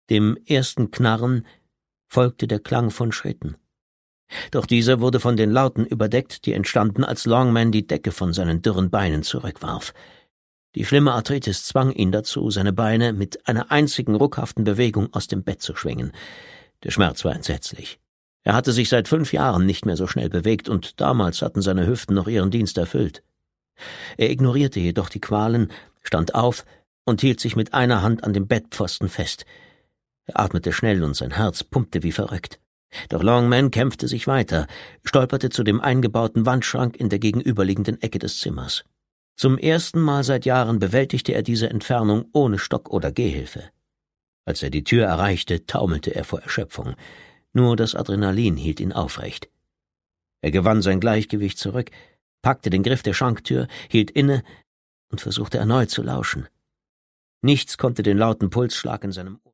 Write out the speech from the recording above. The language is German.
Dem ersten Knarren folgte der Klang von Schritten. Doch dieser wurde von den Lauten überdeckt, die entstanden, als Longman die Decke von seinen dürren Beinen zurückwarf. Die schlimme Arthritis zwang ihn dazu, seine Beine mit einer einzigen ruckhaften Bewegung aus dem Bett zu schwingen. Der Schmerz war entsetzlich. Er hatte sich seit 5 Jahren nicht mehr so schnell bewegt, und damals hatten seine Hüften noch ihren Dienst erfüllt. Er ignorierte jedoch die Qualen, stand auf und hielt sich mit einer Hand an dem Bettpfosten fest. Er atmete schnell und sein Herz pumpte wie verrückt. Doch Longman kämpfte sich weiter, stolperte zu dem eingebauten Wandschrank in der gegenüberliegenden Ecke des Zimmers. Zum ersten Mal seit Jahren bewältigte er diese Entfernung ohne Stock oder Gehhilfe. Als er die Tür erreichte, taumelte er vor Erschöpfung. Nur das Adrenalin hielt ihn aufrecht. Er gewann sein Gleichgewicht zurück, packte den Griff der Schranktür, hielt inne und versuchte erneut zu lauschen. Nichts konnte den lauten Pulsschlag in seinem Ohr